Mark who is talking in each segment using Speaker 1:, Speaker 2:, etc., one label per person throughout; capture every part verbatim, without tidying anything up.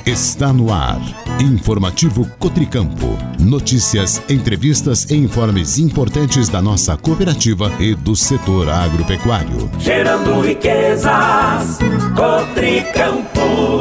Speaker 1: Está no ar. Informativo Cotricampo. Notícias, entrevistas e informes importantes da nossa cooperativa e do setor agropecuário.
Speaker 2: Gerando riquezas, Cotricampo.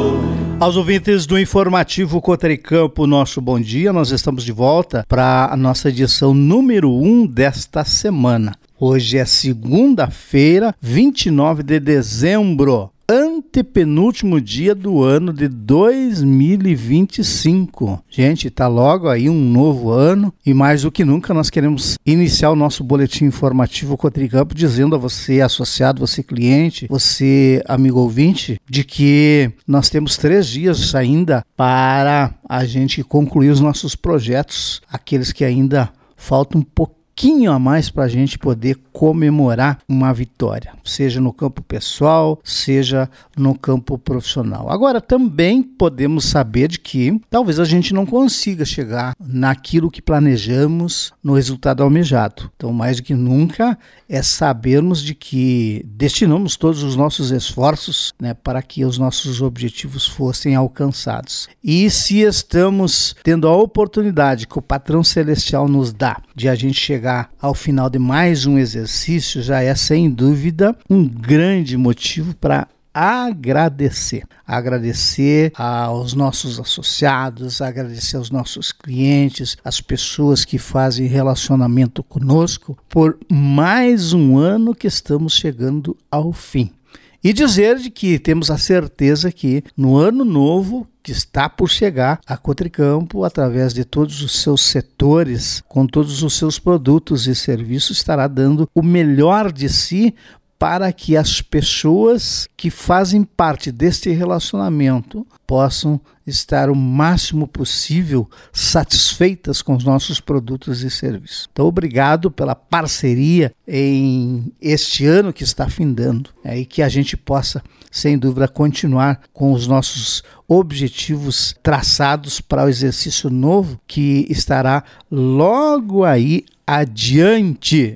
Speaker 3: Aos ouvintes do Informativo Cotricampo, nosso bom dia. Nós estamos de volta para a nossa edição número um desta semana. Hoje é segunda-feira, vinte e nove de dezembro. Antepenúltimo dia do ano de dois mil e vinte e cinco. Gente, tá logo aí um novo ano e mais do que nunca nós queremos iniciar o nosso boletim informativo Cotricampo dizendo a você, associado, você cliente, você amigo ouvinte, de que nós temos três dias ainda para a gente concluir os nossos projetos, aqueles que ainda faltam um pouquinho pouquinho a mais para a gente poder comemorar uma vitória, seja no campo pessoal, seja no campo profissional. Agora, também podemos saber de que talvez a gente não consiga chegar naquilo que planejamos, no resultado almejado. Então, mais do que nunca, é sabermos de que destinamos todos os nossos esforços, né, para que os nossos objetivos fossem alcançados. E se estamos tendo a oportunidade que o patrão celestial nos dá de a gente chegar ao final de mais um exercício, já é sem dúvida um grande motivo para agradecer. Agradecer aos nossos associados, agradecer aos nossos clientes, as pessoas que fazem relacionamento conosco por mais um ano que estamos chegando ao fim. E dizer de que temos a certeza que no ano novo que está por chegar, a Cotricampo, através de todos os seus setores, com todos os seus produtos e serviços, estará dando o melhor de si para que as pessoas que fazem parte deste relacionamento possam estar o máximo possível satisfeitas com os nossos produtos e serviços. Então, obrigado pela parceria em este ano que está findando, é, e que a gente possa, sem dúvida, continuar com os nossos objetivos traçados para o exercício novo que estará logo aí adiante.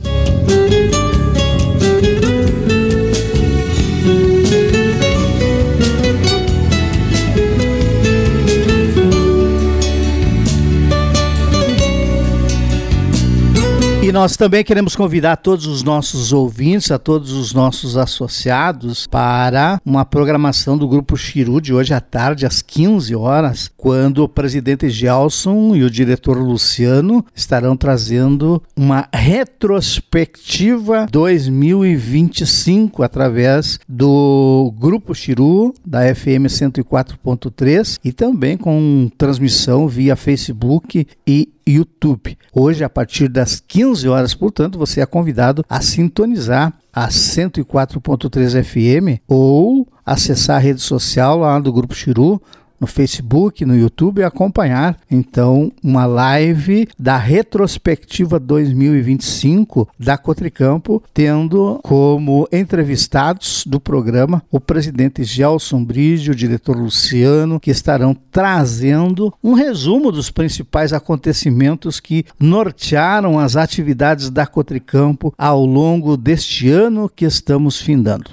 Speaker 3: E nós também queremos convidar todos os nossos ouvintes, a todos os nossos associados, para uma programação do Grupo Chiru de hoje à tarde, às quinze horas, quando o presidente Gelson e o diretor Luciano estarão trazendo uma retrospectiva dois mil e vinte e cinco através do Grupo Chiru, da F M cento e quatro ponto três, e também com transmissão via Facebook e YouTube. Hoje, a partir das quinze horas, portanto, você é convidado a sintonizar a cento e quatro ponto três F M ou acessar a rede social lá do Grupo Chiru, no Facebook, no YouTube, e acompanhar, então, uma live da retrospectiva dois mil e vinte e cinco da Cotricampo, tendo como entrevistados do programa o presidente Gelson Bride, o diretor Luciano, que estarão trazendo um resumo dos principais acontecimentos que nortearam as atividades da Cotricampo ao longo deste ano que estamos findando.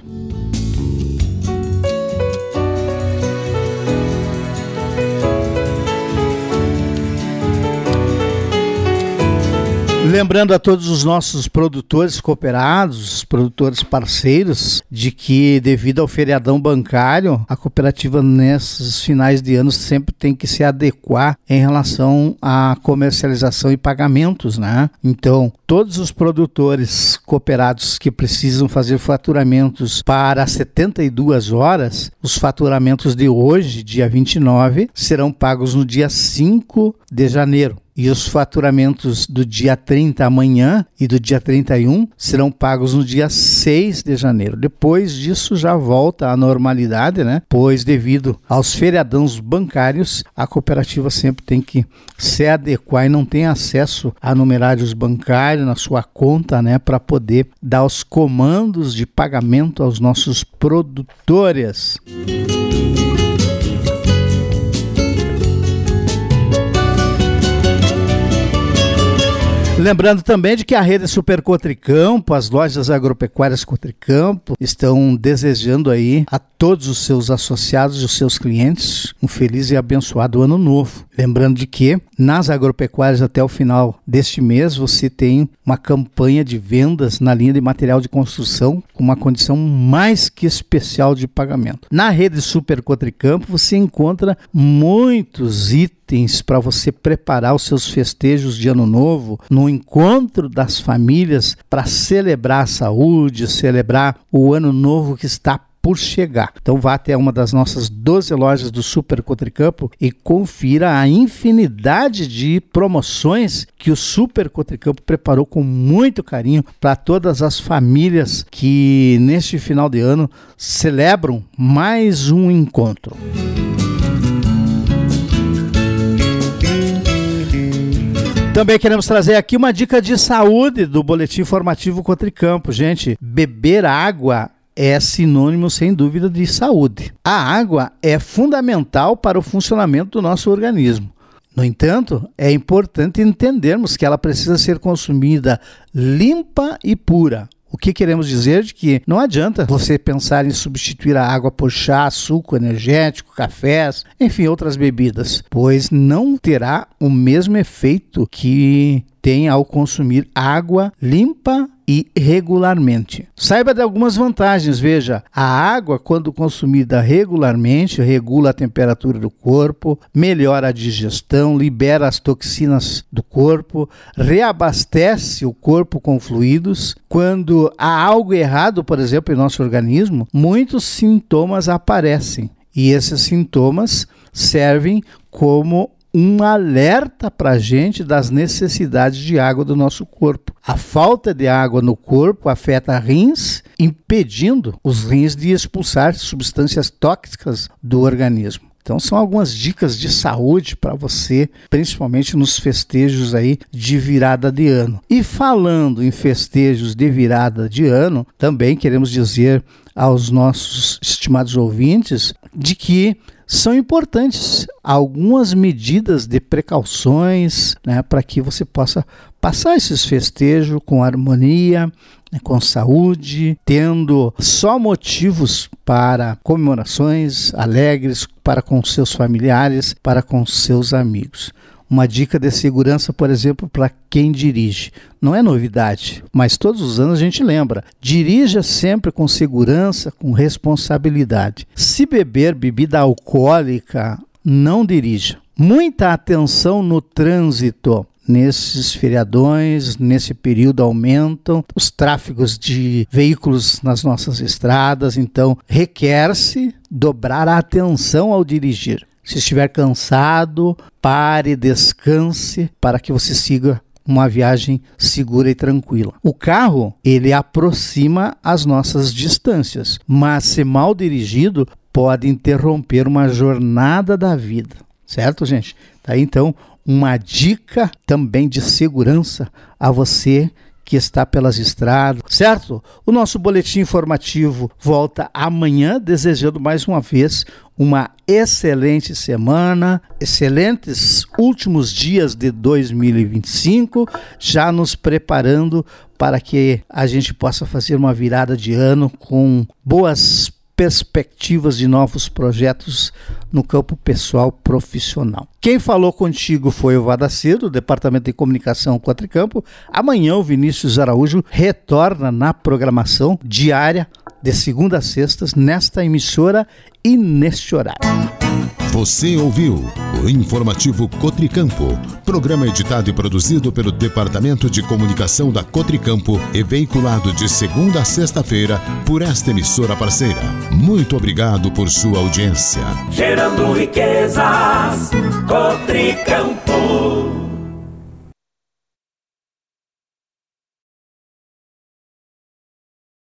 Speaker 3: Lembrando a todos os nossos produtores cooperados, produtores parceiros, de que devido ao feriadão bancário, a cooperativa nesses finais de ano sempre tem que se adequar em relação à comercialização e pagamentos, né? Então, todos os produtores cooperados que precisam fazer faturamentos para setenta e duas horas, os faturamentos de hoje, dia vinte e nove, serão pagos no dia cinco de janeiro. E os faturamentos do dia trinta amanhã e do dia trinta e um serão pagos no dia seis de janeiro. Depois disso já volta à normalidade, né? Pois devido aos feriadões bancários, a cooperativa sempre tem que se adequar e não tem acesso a numerários bancários na sua conta, né? Para poder dar os comandos de pagamento aos nossos produtores. Lembrando também de que a rede Super Cotricampo, as lojas agropecuárias Cotricampo, estão desejando aí a todos os seus associados e os seus clientes um feliz e abençoado ano novo. Lembrando de que nas agropecuárias até o final deste mês você tem uma campanha de vendas na linha de material de construção com uma condição mais que especial de pagamento. Na rede Super Cotricampo você encontra muitos itens para você preparar os seus festejos de ano novo, no encontro das famílias para celebrar a saúde, celebrar o ano novo que está por chegar. Então vá até uma das nossas doze lojas do Super Cotricampo e confira a infinidade de promoções que o Super Cotricampo preparou com muito carinho para todas as famílias que neste final de ano celebram mais um encontro. Também queremos trazer aqui uma dica de saúde do Boletim Informativo Cotricampo. Gente, beber água é sinônimo, sem dúvida, de saúde. A água é fundamental para o funcionamento do nosso organismo. No entanto, é importante entendermos que ela precisa ser consumida limpa e pura. O que queremos dizer de que não adianta você pensar em substituir a água por chá, suco energético, cafés, enfim, outras bebidas, pois não terá o mesmo efeito que tem ao consumir água limpa e regularmente. Saiba de algumas vantagens. Veja, a água, quando consumida regularmente, regula a temperatura do corpo, melhora a digestão, libera as toxinas do corpo, reabastece o corpo com fluidos. Quando há algo errado, por exemplo, em nosso organismo, muitos sintomas aparecem. E esses sintomas servem como um alerta para a gente das necessidades de água do nosso corpo. A falta de água no corpo afeta rins, impedindo os rins de expulsar substâncias tóxicas do organismo. Então são algumas dicas de saúde para você, principalmente nos festejos aí de virada de ano. E falando em festejos de virada de ano, também queremos dizer aos nossos estimados ouvintes de que são importantes algumas medidas de precauções, né, para que você possa passar esses festejos com harmonia, né, com saúde, tendo só motivos para comemorações alegres para com seus familiares, para com seus amigos. Uma dica de segurança, por exemplo, para quem dirige. Não é novidade, mas todos os anos a gente lembra. Dirija sempre com segurança, com responsabilidade. Se beber bebida alcoólica, não dirija. Muita atenção no trânsito. Nesses feriadões, nesse período aumentam os tráfegos de veículos nas nossas estradas, então requer-se dobrar a atenção ao dirigir. Se estiver cansado, pare, descanse, para que você siga uma viagem segura e tranquila. O carro, ele aproxima as nossas distâncias, mas se mal dirigido, pode interromper uma jornada da vida. Certo, gente? Tá aí, então, uma dica também de segurança a você que está pelas estradas, certo? O nosso boletim informativo volta amanhã, desejando mais uma vez uma excelente semana, excelentes últimos dias de dois mil e vinte e cinco, já nos preparando para que a gente possa fazer uma virada de ano com boas perspectivas de novos projetos no campo pessoal profissional. Quem falou contigo foi o Vadacir, do Departamento de Comunicação Cotricampo. Amanhã o Vinícius Araújo retorna na programação diária de segunda a sextas nesta emissora e neste horário.
Speaker 1: Você ouviu o Informativo Cotricampo, programa editado e produzido pelo Departamento de Comunicação da Cotricampo e veiculado de segunda a sexta-feira por esta emissora parceira. Muito obrigado por sua audiência.
Speaker 2: Gerando riquezas, Cotricampo.